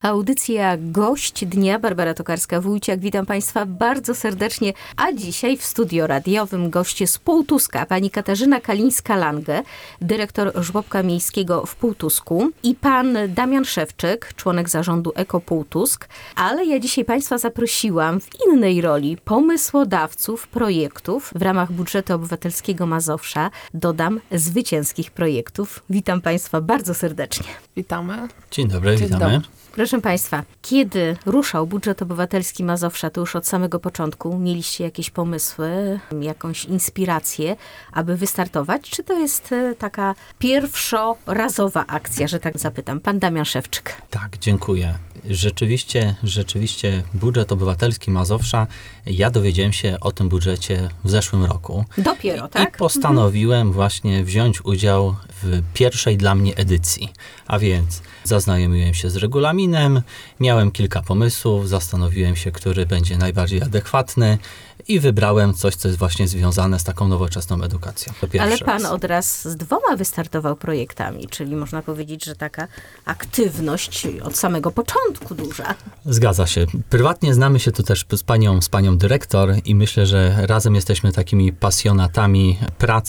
Audycja Gość Dnia, Barbara Tokarska-Wójciak. Witam Państwa bardzo serdecznie. A dzisiaj w studio radiowym goście z Półtuska. Pani Katarzyna Kalińska-Lange, dyrektor żłobka miejskiego w Półtusku i pan Damian Szewczyk, członek zarządu Eko Półtusk. Ale ja dzisiaj Państwa zaprosiłam w innej roli pomysłodawców projektów w ramach budżetu obywatelskiego Mazowsza. Dodam, zwycięskich projektów. Witam Państwa bardzo serdecznie. Witamy. Dzień dobry, witamy. Proszę Państwa, kiedy ruszał budżet obywatelski Mazowsza, to już od samego początku mieliście jakieś pomysły, jakąś inspirację, aby wystartować? Czy to jest taka pierwszorazowa akcja, że tak zapytam? Pan Damian Szewczyk. Tak, dziękuję. Rzeczywiście budżet obywatelski Mazowsza, ja dowiedziałem się o tym budżecie w zeszłym roku. Dopiero, tak? I postanowiłem właśnie wziąć udział w pierwszej dla mnie edycji. A więc zaznajomiłem się z regulaminem, miałem kilka pomysłów, zastanowiłem się, który będzie najbardziej adekwatny i wybrałem coś, co jest właśnie związane z taką nowoczesną edukacją. Ale pan od razu z 2 wystartował projektami, czyli można powiedzieć, że taka aktywność od samego początku duża. Zgadza się. Prywatnie znamy się tu też z panią dyrektor i myślę, że razem jesteśmy takimi pasjonatami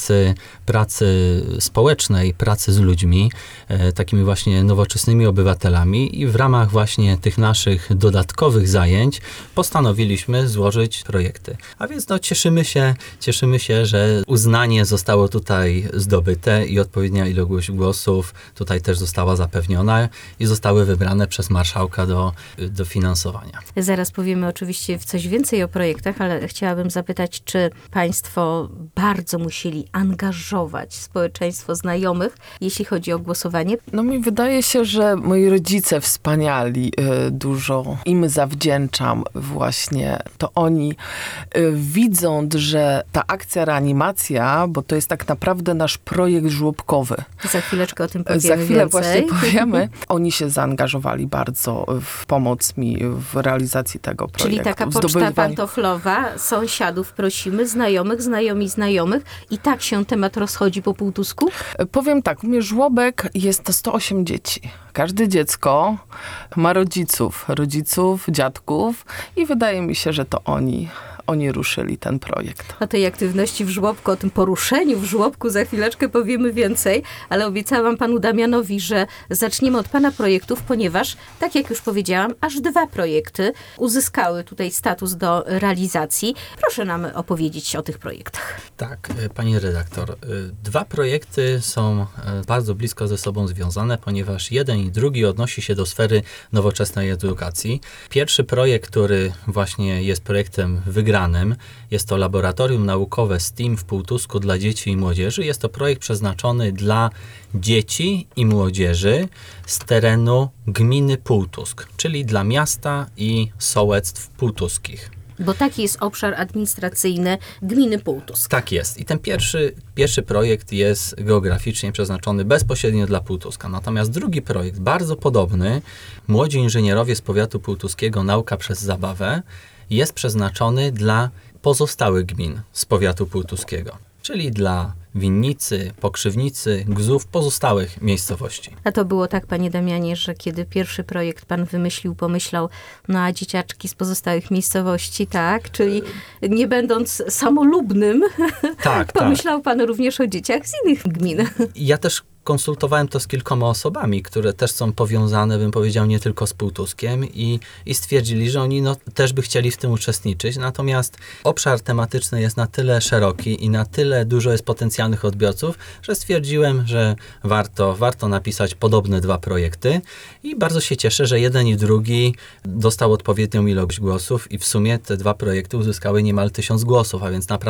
pracy społecznej, pracy z ludźmi, takimi właśnie nowoczesnymi obywatelami i w ramach właśnie tych naszych dodatkowych zajęć postanowiliśmy złożyć projekty. A więc cieszymy się, że uznanie zostało tutaj zdobyte i odpowiednia ilość głosów tutaj też została zapewniona i zostały wybrane przez marszałka do finansowania. Zaraz powiemy oczywiście coś więcej o projektach, ale chciałabym zapytać, czy Państwo bardzo musieli angażować społeczeństwo znajomych, jeśli chodzi o głosowanie? No mi wydaje się, że moi rodzice wspaniali, dużo im zawdzięczam właśnie. To oni widząc, że ta akcja reanimacja, bo to jest tak naprawdę nasz projekt żłobkowy. Za chwileczkę o tym powiemy Za chwilę więcej. właśnie powiemy. Oni się zaangażowali bardzo w pomoc mi w realizacji tego projektu. Czyli taka poczta pantoflowa, sąsiadów prosimy, znajomych i tak się temat rozchodzi po Półtusku? Powiem tak, u mnie żłobek jest to 108 dzieci. Każde dziecko ma rodziców, dziadków i wydaje mi się, że to oni ruszyli ten projekt. O tej aktywności w żłobku, o tym poruszeniu w żłobku za chwileczkę powiemy więcej, ale obiecałam panu Damianowi, że zaczniemy od pana projektów, ponieważ, tak jak już powiedziałam, aż 2 projekty uzyskały tutaj status do realizacji. Proszę nam opowiedzieć o tych projektach. Tak, pani redaktor. 2 projekty są bardzo blisko ze sobą związane, ponieważ jeden i drugi odnosi się do sfery nowoczesnej edukacji. Pierwszy projekt, który właśnie jest projektem wygranym, jest to laboratorium naukowe STEAM w Półtusku dla dzieci i młodzieży. Jest to projekt przeznaczony dla dzieci i młodzieży z terenu gminy Półtusk, czyli dla miasta i sołectw półtuskich. Bo taki jest obszar administracyjny gminy Półtusk. Tak jest. I ten pierwszy projekt jest geograficznie przeznaczony bezpośrednio dla Półtuska. Natomiast drugi projekt, bardzo podobny, Młodzi Inżynierowie z Powiatu Półtuskiego, Nauka przez Zabawę, jest przeznaczony dla pozostałych gmin z Powiatu Półtuskiego, czyli dla Winnicy, Pokrzywnicy, Gzów, pozostałych miejscowości. A to było tak, panie Damianie, że kiedy pierwszy projekt pan pomyślał, no a dzieciaczki z pozostałych miejscowości, tak? Czyli nie będąc samolubnym, pomyślał pan również o dzieciach z innych gmin. Ja też konsultowałem to z kilkoma osobami, które też są powiązane, bym powiedział, nie tylko z Półtuskiem i stwierdzili, że oni też by chcieli w tym uczestniczyć. Natomiast obszar tematyczny jest na tyle szeroki i na tyle dużo jest potencjalnych odbiorców, że stwierdziłem, że warto napisać podobne 2 projekty i bardzo się cieszę, że jeden i drugi dostał odpowiednią ilość głosów i w sumie te 2 projekty uzyskały niemal 1000 głosów, a więc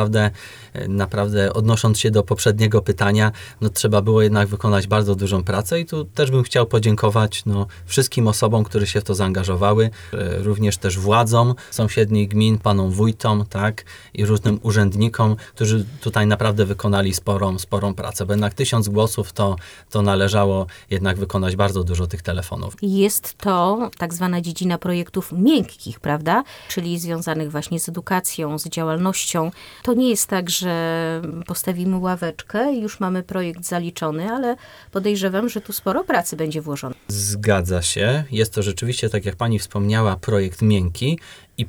naprawdę odnosząc się do poprzedniego pytania, trzeba było jednak wykonać bardzo dużą pracę i tu też bym chciał podziękować wszystkim osobom, które się w to zaangażowały, również też władzom sąsiednich gmin, panom wójtom, tak, i różnym urzędnikom, którzy tutaj naprawdę wykonali sporą pracę, bo jednak 1000 głosów to należało jednak wykonać bardzo dużo tych telefonów. Jest to tak zwana dziedzina projektów miękkich, prawda? Czyli związanych właśnie z edukacją, z działalnością. To nie jest tak, że postawimy ławeczkę i już mamy projekt zaliczony, ale ale podejrzewam, że tu sporo pracy będzie włożone. Zgadza się. Jest to rzeczywiście, tak jak pani wspomniała, projekt miękki i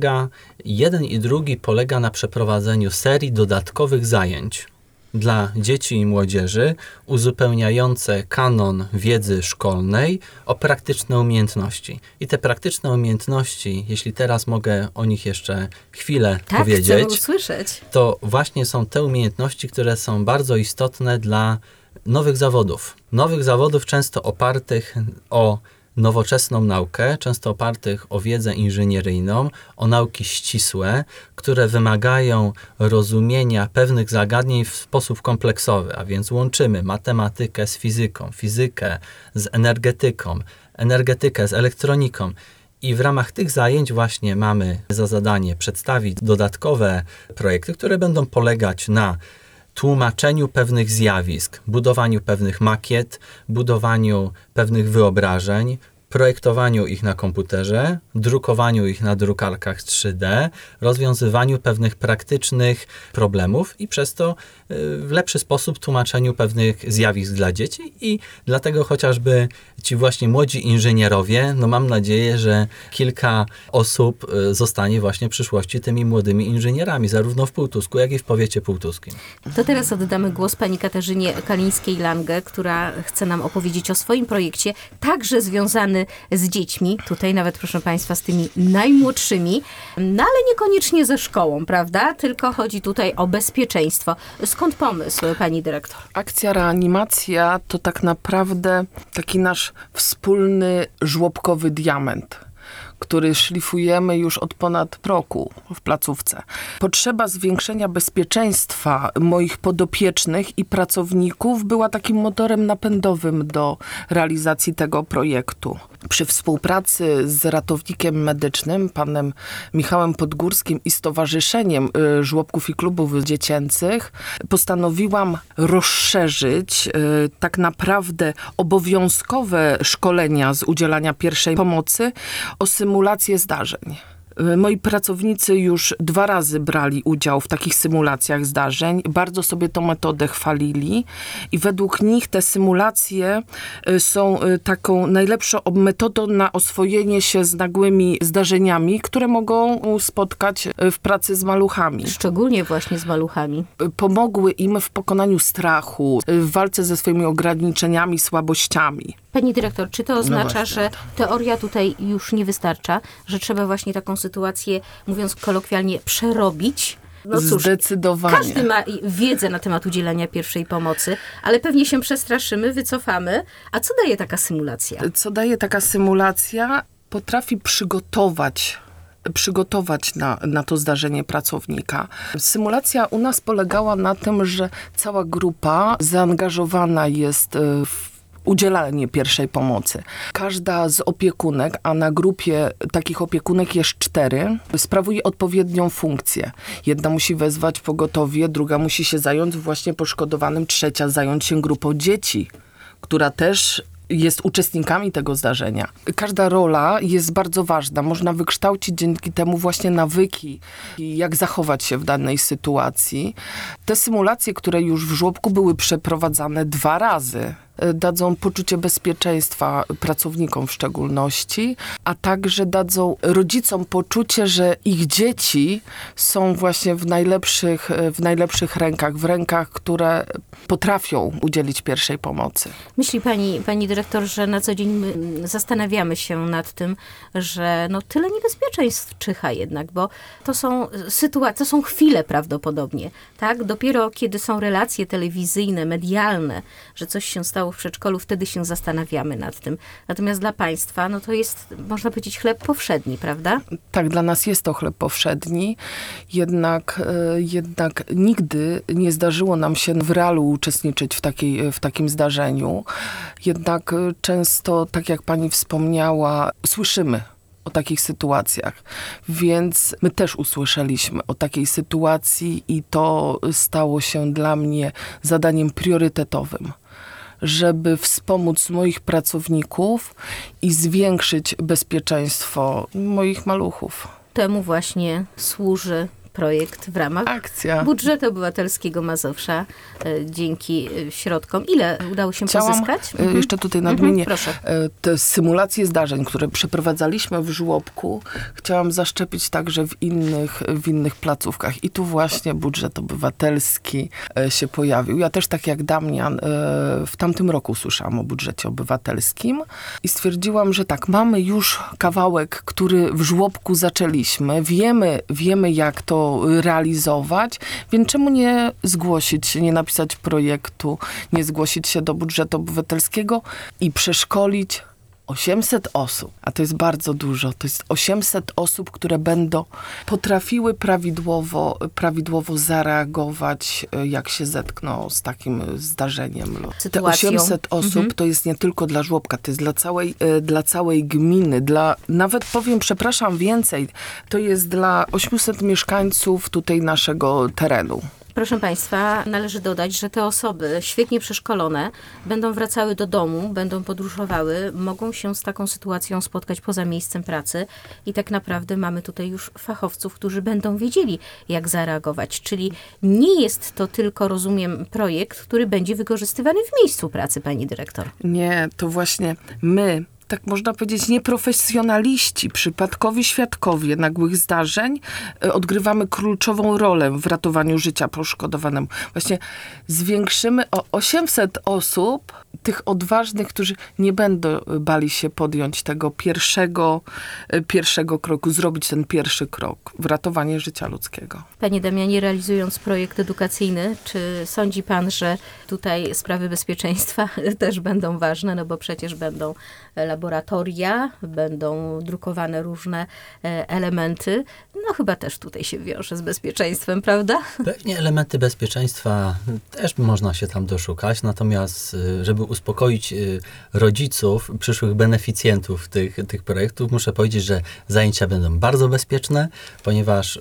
jeden i drugi polega na przeprowadzeniu serii dodatkowych zajęć dla dzieci i młodzieży, uzupełniające kanon wiedzy szkolnej o praktyczne umiejętności. I te praktyczne umiejętności, jeśli teraz mogę o nich jeszcze chwilę Tak, powiedzieć, chcę usłyszeć. to właśnie są te umiejętności, które są bardzo istotne dla nowych zawodów. Nowych zawodów często opartych o nowoczesną naukę, często opartych o wiedzę inżynieryjną, o nauki ścisłe, które wymagają rozumienia pewnych zagadnień w sposób kompleksowy, a więc łączymy matematykę z fizyką, fizykę z energetyką, energetykę z elektroniką. I w ramach tych zajęć właśnie mamy za zadanie przedstawić dodatkowe projekty, które będą polegać na tłumaczeniu pewnych zjawisk, budowaniu pewnych makiet, budowaniu pewnych wyobrażeń, projektowaniu ich na komputerze, drukowaniu ich na drukarkach 3D, rozwiązywaniu pewnych praktycznych problemów i przez to w lepszy sposób tłumaczeniu pewnych zjawisk dla dzieci i dlatego chociażby ci właśnie młodzi inżynierowie, no mam nadzieję, że kilka osób zostanie właśnie w przyszłości tymi młodymi inżynierami, zarówno w Półtusku, jak i w powiecie półtuskim. To teraz oddamy głos pani Katarzynie Kalińskiej-Lange, która chce nam opowiedzieć o swoim projekcie, także związany z dziećmi, tutaj nawet proszę państwa z tymi najmłodszymi, no ale niekoniecznie ze szkołą, prawda? Tylko chodzi tutaj o bezpieczeństwo. Skąd pomysł, pani dyrektor? Akcja Reanimacja to tak naprawdę taki nasz wspólny żłobkowy diament, który szlifujemy już od ponad roku w placówce. Potrzeba zwiększenia bezpieczeństwa moich podopiecznych i pracowników była takim motorem napędowym do realizacji tego projektu. Przy współpracy z ratownikiem medycznym, panem Michałem Podgórskim i Stowarzyszeniem Żłobków i Klubów Dziecięcych postanowiłam rozszerzyć tak naprawdę obowiązkowe szkolenia z udzielania pierwszej pomocy o symulację zdarzeń. Moi pracownicy już 2 razy brali udział w takich symulacjach zdarzeń. Bardzo sobie tą metodę chwalili i według nich te symulacje są taką najlepszą metodą na oswojenie się z nagłymi zdarzeniami, które mogą spotkać w pracy z maluchami. Szczególnie właśnie z maluchami. Pomogły im w pokonaniu strachu, w walce ze swoimi ograniczeniami, słabościami. Pani dyrektor, czy to oznacza, właśnie. że teoria tutaj już nie wystarcza, że trzeba właśnie taką sytuację, mówiąc kolokwialnie, przerobić? No cóż, Zdecydowanie. każdy ma wiedzę na temat udzielania pierwszej pomocy, ale pewnie się przestraszymy, wycofamy. A co daje taka symulacja? Co daje taka symulacja? Potrafi przygotować na to zdarzenie pracownika. Symulacja u nas polegała na tym, że cała grupa zaangażowana jest w udzielanie pierwszej pomocy. Każda z opiekunek, a na grupie takich opiekunek jest 4, sprawuje odpowiednią funkcję. Jedna musi wezwać pogotowie, druga musi się zająć właśnie poszkodowanym, trzecia zająć się grupą dzieci, która też jest uczestnikami tego zdarzenia. Każda rola jest bardzo ważna. Można wykształcić dzięki temu właśnie nawyki, jak zachować się w danej sytuacji. Te symulacje, które już w żłobku były przeprowadzane 2 razy, dadzą poczucie bezpieczeństwa pracownikom w szczególności, a także dadzą rodzicom poczucie, że ich dzieci są właśnie w najlepszych rękach, w rękach, które potrafią udzielić pierwszej pomocy. Myśli pani dyrektor, że na co dzień my zastanawiamy się nad tym, że no tyle niebezpieczeństw czyha jednak, bo to są sytuacje, to są chwile prawdopodobnie, tak? Dopiero kiedy są relacje telewizyjne, medialne, że coś się stało w przedszkolu, wtedy się zastanawiamy nad tym. Natomiast dla państwa, no to jest, można powiedzieć, chleb powszedni, prawda? Tak, dla nas jest to chleb powszedni, jednak nigdy nie zdarzyło nam się w realu uczestniczyć w takim zdarzeniu. Jednak często, tak jak pani wspomniała, słyszymy o takich sytuacjach. Więc my też usłyszeliśmy o takiej sytuacji i to stało się dla mnie zadaniem priorytetowym, żeby wspomóc moich pracowników i zwiększyć bezpieczeństwo moich maluchów. Temu właśnie służy projekt w ramach Akcja. budżetu obywatelskiego Mazowsza dzięki środkom. Ile udało się pozyskać? Jeszcze tutaj nadmienię, Proszę. te symulacje zdarzeń, które przeprowadzaliśmy w żłobku, chciałam zaszczepić także w innych placówkach. I tu właśnie budżet obywatelski się pojawił. Ja też tak jak Damian w tamtym roku słyszałam o budżecie obywatelskim i stwierdziłam, że tak, mamy już kawałek, który w żłobku zaczęliśmy. Wiemy jak to realizować, więc czemu nie zgłosić się, nie napisać projektu, nie zgłosić się do budżetu obywatelskiego i przeszkolić 800 osób, a to jest bardzo dużo. To jest 800 osób, które będą potrafiły prawidłowo zareagować, jak się zetkną z takim zdarzeniem. Te Sytuacją. 800 osób to jest nie tylko dla żłobka, to jest dla całej gminy, nawet powiem, przepraszam, więcej, to jest dla 800 mieszkańców tutaj naszego terenu. Proszę Państwa, należy dodać, że te osoby świetnie przeszkolone będą wracały do domu, będą podróżowały, mogą się z taką sytuacją spotkać poza miejscem pracy i tak naprawdę mamy tutaj już fachowców, którzy będą wiedzieli, jak zareagować. Czyli nie jest to tylko, rozumiem, projekt, który będzie wykorzystywany w miejscu pracy, pani dyrektor. Nie, to właśnie my, tak można powiedzieć, nieprofesjonaliści, przypadkowi świadkowie nagłych zdarzeń odgrywamy kluczową rolę w ratowaniu życia poszkodowanemu. Właśnie zwiększymy o 800 osób, tych odważnych, którzy nie będą bali się podjąć tego pierwszego kroku, zrobić ten pierwszy krok w ratowanie życia ludzkiego. Panie Damianie, realizując projekt edukacyjny, czy sądzi pan, że tutaj sprawy bezpieczeństwa też będą ważne, no bo przecież będą laboratoria, będą drukowane różne elementy. No chyba też tutaj się wiąże z bezpieczeństwem, prawda? Pewnie elementy bezpieczeństwa też można się tam doszukać, natomiast żeby uspokoić rodziców, przyszłych beneficjentów tych projektów, muszę powiedzieć, że zajęcia będą bardzo bezpieczne, ponieważ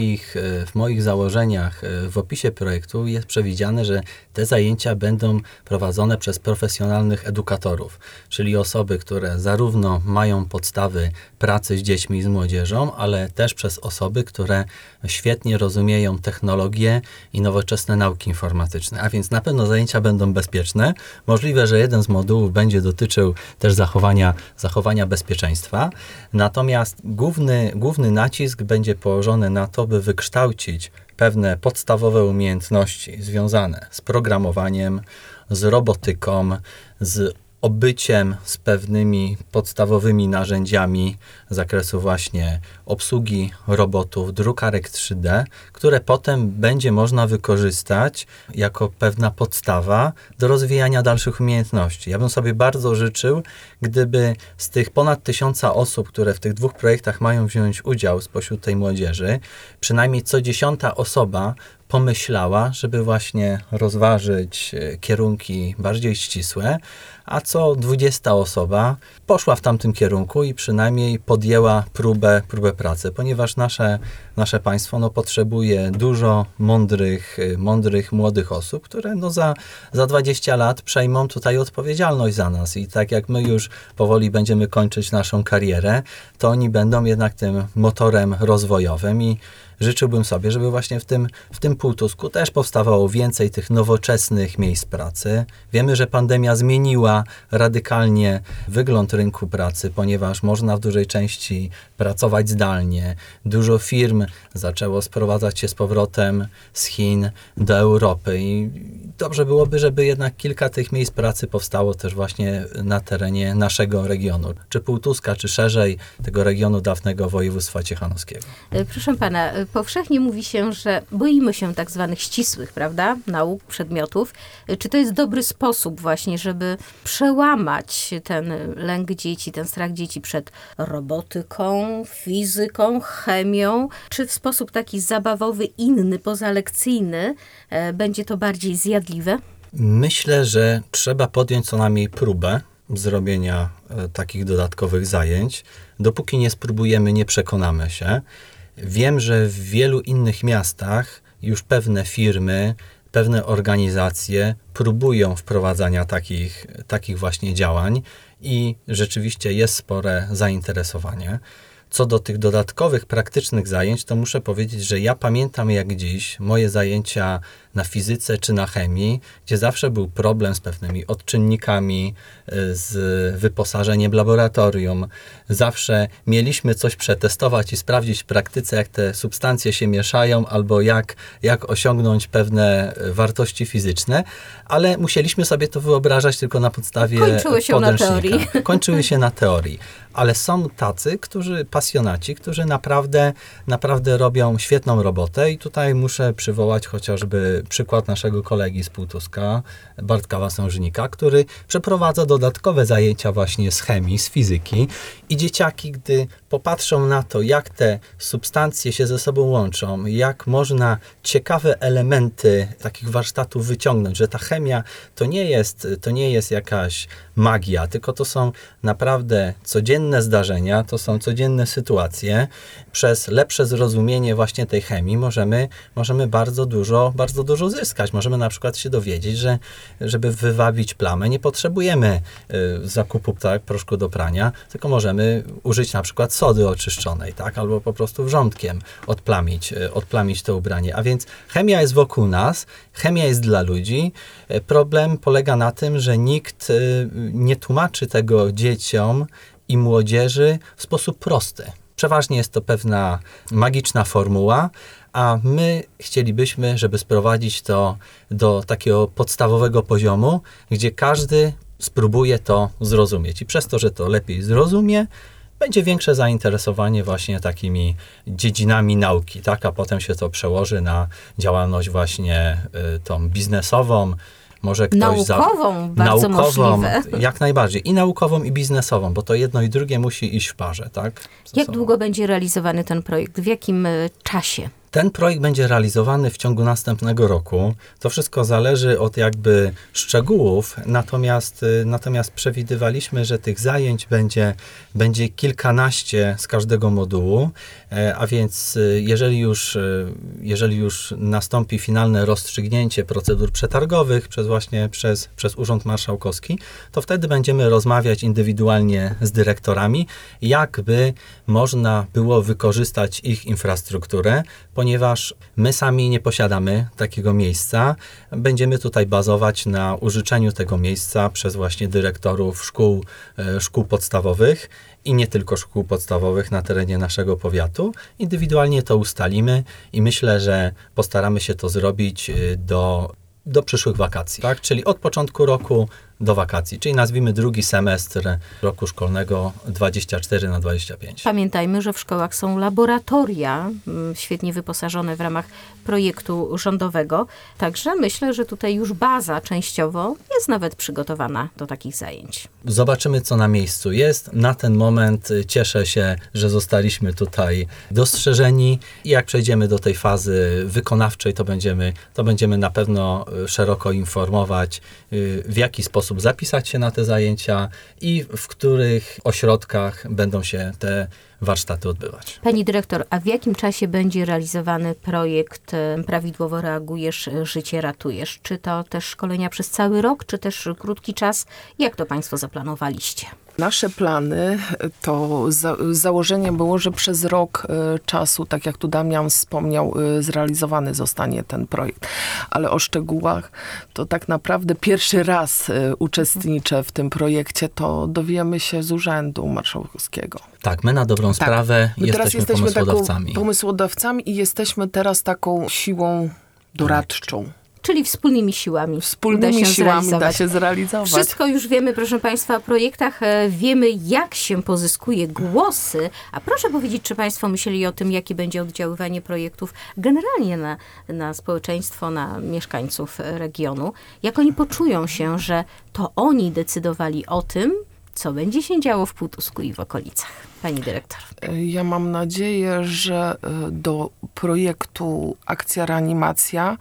w moich założeniach w opisie projektu jest przewidziane, że te zajęcia będą prowadzone przez profesjonalnych edukatorów, czyli osoby, które zarówno mają podstawy pracy z dziećmi i z młodzieżą, ale też przez osoby, które świetnie rozumieją technologię i nowoczesne nauki informatyczne. A więc na pewno zajęcia będą bezpieczne. Możliwe, że jeden z modułów będzie dotyczył też zachowania bezpieczeństwa. Natomiast główny nacisk będzie położony na to, by wykształcić pewne podstawowe umiejętności związane z programowaniem, z robotyką, z obyciem z pewnymi podstawowymi narzędziami z zakresu właśnie obsługi robotów, drukarek 3D, które potem będzie można wykorzystać jako pewna podstawa do rozwijania dalszych umiejętności. Ja bym sobie bardzo życzył, gdyby z tych ponad 1000 osób, które w tych 2 projektach mają wziąć udział spośród tej młodzieży, przynajmniej co 10. osoba pomyślała, żeby właśnie rozważyć kierunki bardziej ścisłe, a co 20 osoba poszła w tamtym kierunku i przynajmniej podjęła próbę pracy, ponieważ nasze państwo potrzebuje dużo mądrych młodych osób, które za 20 lat przejmą tutaj odpowiedzialność za nas i tak jak my już powoli będziemy kończyć naszą karierę, to oni będą jednak tym motorem rozwojowym i życzyłbym sobie, żeby właśnie w tym Półtusku też powstawało więcej tych nowoczesnych miejsc pracy. Wiemy, że pandemia zmieniła radykalnie wygląd rynku pracy, ponieważ można w dużej części pracować zdalnie. Dużo firm zaczęło sprowadzać się z powrotem z Chin do Europy i dobrze byłoby, żeby jednak kilka tych miejsc pracy powstało też właśnie na terenie naszego regionu, czy Półtuska, czy szerzej tego regionu dawnego województwa ciechanowskiego. Proszę pana, powszechnie mówi się, że boimy się tak zwanych ścisłych, prawda, nauk, przedmiotów. Czy to jest dobry sposób właśnie, żeby przełamać ten lęk dzieci, ten strach dzieci przed robotyką, fizyką, chemią? Czy w sposób taki zabawowy, inny, pozalekcyjny będzie to bardziej zjadliwe? Myślę, że trzeba podjąć co najmniej próbę zrobienia takich dodatkowych zajęć. Dopóki nie spróbujemy, nie przekonamy się. Wiem, że w wielu innych miastach już pewne firmy, pewne organizacje próbują wprowadzania takich właśnie działań i rzeczywiście jest spore zainteresowanie. Co do tych dodatkowych, praktycznych zajęć, to muszę powiedzieć, że ja pamiętam jak dziś moje zajęcia na fizyce czy na chemii, gdzie zawsze był problem z pewnymi odczynnikami, z wyposażeniem laboratorium. Zawsze mieliśmy coś przetestować i sprawdzić w praktyce, jak te substancje się mieszają, albo jak osiągnąć pewne wartości fizyczne, ale musieliśmy sobie to wyobrażać tylko na podstawie Kończyło się na podręcznika. teorii. Kończyły się na teorii. Ale są tacy, pasjonaci, którzy naprawdę robią świetną robotę i tutaj muszę przywołać chociażby przykład naszego kolegi z Półtuska, Bartka Wasążnika, który przeprowadza dodatkowe zajęcia właśnie z chemii, z fizyki i dzieciaki, gdy popatrzą na to, jak te substancje się ze sobą łączą, jak można ciekawe elementy takich warsztatów wyciągnąć, że ta chemia to nie jest jakaś magia, tylko to są naprawdę codzienne zdarzenia, to są codzienne sytuacje. Przez lepsze zrozumienie właśnie tej chemii możemy bardzo dużo zyskać. Możemy na przykład się dowiedzieć, że żeby wywabić plamę, nie potrzebujemy zakupu proszku do prania, tylko możemy użyć na przykład sody oczyszczonej, tak? Albo po prostu wrzątkiem odplamić to ubranie. A więc chemia jest wokół nas, chemia jest dla ludzi. Problem polega na tym, że nikt nie tłumaczy tego dzieciom i młodzieży w sposób prosty. Przeważnie jest to pewna magiczna formuła, a my chcielibyśmy, żeby sprowadzić to do takiego podstawowego poziomu, gdzie każdy spróbuje to zrozumieć. I przez to, że to lepiej zrozumie, będzie większe zainteresowanie właśnie takimi dziedzinami nauki, tak? A potem się to przełoży na działalność właśnie tą biznesową, może ktoś bardzo możliwe. Jak najbardziej. I naukową, i biznesową, bo to jedno i drugie musi iść w parze, tak? Jak długo będzie realizowany ten projekt? W jakim czasie? Ten projekt będzie realizowany w ciągu następnego roku. To wszystko zależy od jakby szczegółów, natomiast przewidywaliśmy, że tych zajęć będzie kilkanaście z każdego modułu, a więc jeżeli już nastąpi finalne rozstrzygnięcie procedur przetargowych przez Urząd Marszałkowski, to wtedy będziemy rozmawiać indywidualnie z dyrektorami, jakby można było wykorzystać ich infrastrukturę, ponieważ my sami nie posiadamy takiego miejsca. Będziemy tutaj bazować na użyczeniu tego miejsca przez właśnie dyrektorów szkół podstawowych i nie tylko szkół podstawowych na terenie naszego powiatu. Indywidualnie to ustalimy i myślę, że postaramy się to zrobić do przyszłych wakacji, tak? Czyli od początku roku do wakacji, czyli nazwijmy drugi semestr roku szkolnego 24/25. Pamiętajmy, że w szkołach są laboratoria świetnie wyposażone w ramach projektu rządowego, także myślę, że tutaj już baza częściowo jest nawet przygotowana do takich zajęć. Zobaczymy, co na miejscu jest. Na ten moment cieszę się, że zostaliśmy tutaj dostrzeżeni i jak przejdziemy do tej fazy wykonawczej, to będziemy na pewno szeroko informować, w jaki sposób zapisać się na te zajęcia i w których ośrodkach będą się te warsztaty odbywać. Pani dyrektor, a w jakim czasie będzie realizowany projekt Prawidłowo reagujesz, życie ratujesz? Czy to też szkolenia przez cały rok, czy też krótki czas? Jak to Państwo zaplanowaliście? Nasze plany, to założenie było, że przez rok czasu, tak jak tu Damian wspomniał, zrealizowany zostanie ten projekt. Ale o szczegółach to tak naprawdę pierwszy raz uczestniczę w tym projekcie, to dowiemy się z Urzędu Marszałkowskiego. Tak, my na dobrą sprawę jesteśmy pomysłodawcami. Pomysłodawcami i jesteśmy teraz taką siłą doradczą. Czyli wspólnymi siłami. Wspólnymi siłami da się zrealizować. Wszystko już wiemy, proszę Państwa, o projektach. Wiemy, jak się pozyskuje głosy. A proszę powiedzieć, czy Państwo myśleli o tym, jakie będzie oddziaływanie projektów generalnie na społeczeństwo, na mieszkańców regionu? Jak oni poczują się, że to oni decydowali o tym, co będzie się działo w Półtusku i w okolicach? Pani dyrektor. Ja mam nadzieję, że do projektu Akcja Reanimacja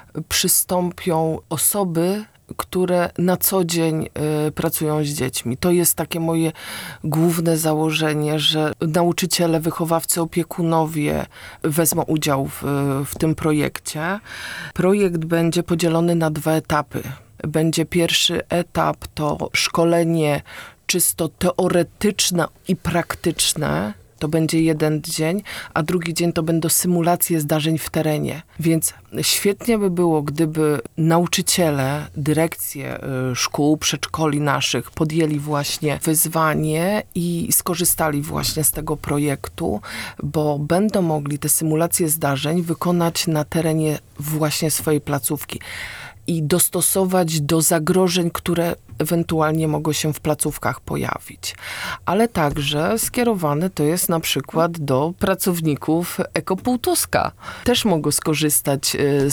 przystąpią osoby, które na co dzień pracują z dziećmi. To jest takie moje główne założenie, że nauczyciele, wychowawcy, opiekunowie wezmą udział w tym projekcie. Projekt będzie podzielony na 2 etapy. Będzie pierwszy etap, to szkolenie czysto teoretyczne i praktyczne to będzie jeden dzień, a drugi dzień to będą symulacje zdarzeń w terenie. Więc świetnie by było, gdyby nauczyciele, dyrekcje szkół, przedszkoli naszych podjęli właśnie wyzwanie i skorzystali właśnie z tego projektu, bo będą mogli te symulacje zdarzeń wykonać na terenie właśnie swojej placówki i dostosować do zagrożeń, które ewentualnie mogą się w placówkach pojawić. Ale także skierowane to jest na przykład do pracowników Ekopółtuska. Też mogą skorzystać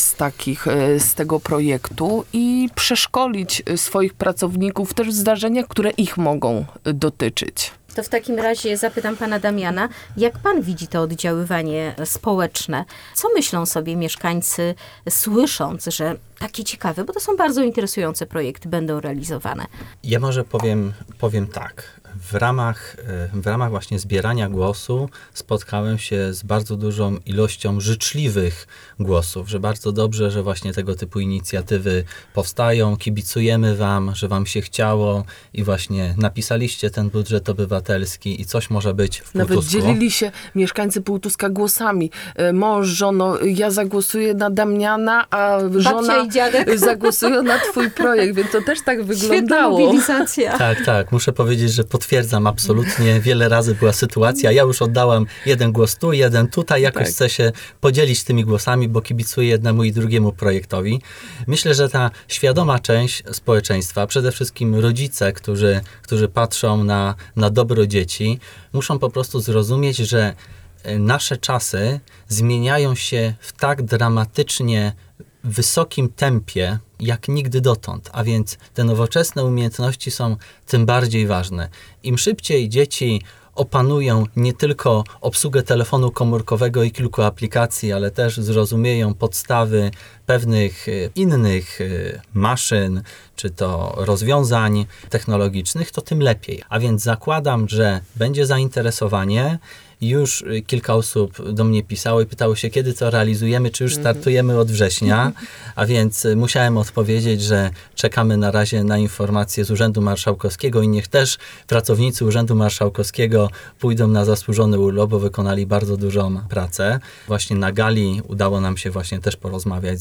z tego projektu i przeszkolić swoich pracowników też w zdarzeniach, które ich mogą dotyczyć. To w takim razie zapytam pana Damiana, jak pan widzi to oddziaływanie społeczne? Co myślą sobie mieszkańcy, słysząc, że takie ciekawe, bo to są bardzo interesujące projekty, będą realizowane? Ja może powiem tak. W ramach właśnie zbierania głosu spotkałem się z bardzo dużą ilością życzliwych głosów, że bardzo dobrze, że właśnie tego typu inicjatywy powstają, kibicujemy wam, że wam się chciało i właśnie napisaliście ten budżet obywatelski i coś może być w Półtusku. Nawet dzielili się mieszkańcy Półtuska głosami. Mąż, żono, ja zagłosuję na Damiana, a żona i dziadek zagłosują na twój projekt, więc to też tak wyglądało. Świetna mobilizacja. Tak. Muszę powiedzieć, że potwierdzam absolutnie. Wiele razy była sytuacja. Ja już oddałam jeden głos tu, jeden tutaj. Jakoś chcę się podzielić tymi głosami, bo kibicuję jednemu i drugiemu projektowi. Myślę, że ta świadoma część społeczeństwa, przede wszystkim rodzice, którzy patrzą na dobro dzieci, muszą po prostu zrozumieć, że nasze czasy zmieniają się w tak dramatycznie wysokim tempie, jak nigdy dotąd, a więc te nowoczesne umiejętności są tym bardziej ważne. Im szybciej dzieci opanują nie tylko obsługę telefonu komórkowego i kilku aplikacji, ale też zrozumieją podstawy pewnych innych maszyn, czy to rozwiązań technologicznych, to tym lepiej. A więc zakładam, że będzie zainteresowanie. Już kilka osób do mnie pisało i pytało się, kiedy to realizujemy, czy już startujemy od września, a więc musiałem odpowiedzieć, że czekamy na razie na informacje z Urzędu Marszałkowskiego i niech też pracownicy Urzędu Marszałkowskiego pójdą na zasłużony urlop, bo wykonali bardzo dużą pracę. Właśnie na gali udało nam się właśnie też porozmawiać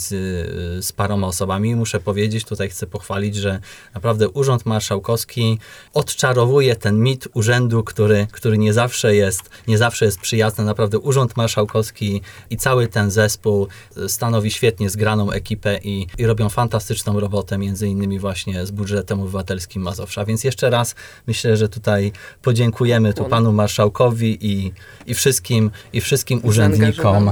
z paroma osobami i muszę powiedzieć, tutaj chcę pochwalić, że naprawdę Urząd Marszałkowski odczarowuje ten mit urzędu, który nie zawsze jest przyjazny. Naprawdę Urząd Marszałkowski i cały ten zespół stanowi świetnie zgraną ekipę i robią fantastyczną robotę, między innymi właśnie z budżetem obywatelskim Mazowsza. Więc jeszcze raz myślę, że tutaj podziękujemy tu panu marszałkowi i wszystkim urzędnikom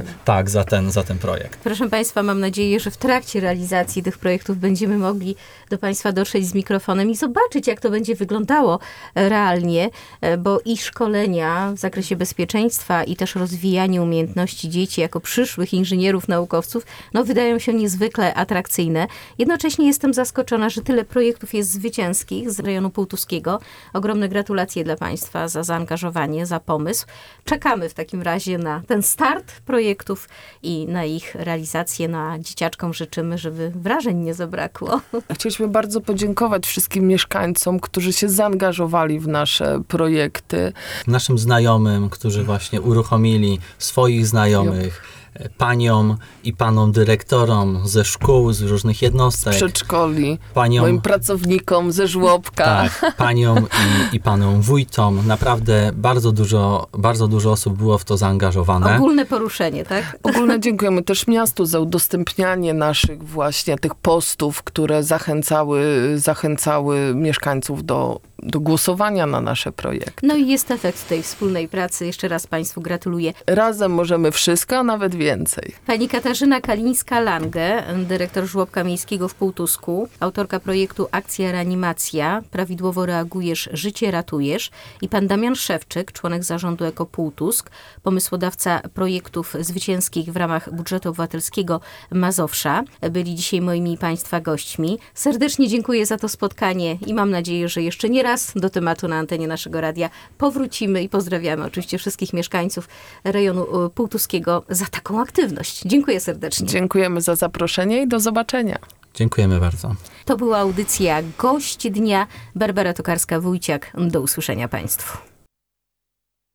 za ten projekt. Proszę państwa, mam nadzieję, że w trakcie realizacji tych projektów będziemy mogli do państwa dotrzeć z mikrofonem i zobaczyć, jak to będzie wyglądało realnie, bo i szkolenia w zakresie bezpieczeństwa i też rozwijanie umiejętności dzieci jako przyszłych inżynierów, naukowców, wydają się niezwykle atrakcyjne. Jednocześnie jestem zaskoczona, że tyle projektów jest zwycięskich z rejonu półtuskiego. Ogromne gratulacje dla państwa za zaangażowanie, za pomysł. Czekamy w takim razie na ten start projektów i na ich realizację. Na dzieciaczkom życzymy, żeby wrażeń nie zabrakło. Chcieliśmy bardzo podziękować wszystkim mieszkańcom, którzy się zaangażowali w nasze projekty. Naszym znajomym, którzy właśnie uruchomili swoich znajomych, paniom i panom dyrektorom ze szkół, z różnych jednostek. Z przedszkoli, moim pracownikom ze żłobka. Tak, paniom i panom wójtom. Naprawdę bardzo dużo osób było w to zaangażowane. Ogólne poruszenie, tak? Ogólnie dziękujemy też miastu za udostępnianie naszych właśnie tych postów, które zachęcały mieszkańców do głosowania na nasze projekty. No i jest efekt tej wspólnej pracy. Jeszcze raz państwu gratuluję. Razem możemy wszystko, a nawet więcej. Pani Katarzyna Kalińska-Lange, dyrektor żłobka miejskiego w Półtusku, autorka projektu Akcja Reanimacja, prawidłowo reagujesz, życie ratujesz, i pan Damian Szewczyk, członek zarządu Ekopółtusk, pomysłodawca projektów zwycięskich w ramach budżetu obywatelskiego Mazowsza, byli dzisiaj moimi państwa gośćmi. Serdecznie dziękuję za to spotkanie i mam nadzieję, że jeszcze nie raz do tematu na antenie naszego radia powrócimy i pozdrawiamy oczywiście wszystkich mieszkańców rejonu półtuskiego za taką aktywność. Dziękuję serdecznie. Dziękujemy za zaproszenie i do zobaczenia. Dziękujemy bardzo. To była audycja Gość Dnia. Barbara Tokarska-Wójciak. Do usłyszenia państwu.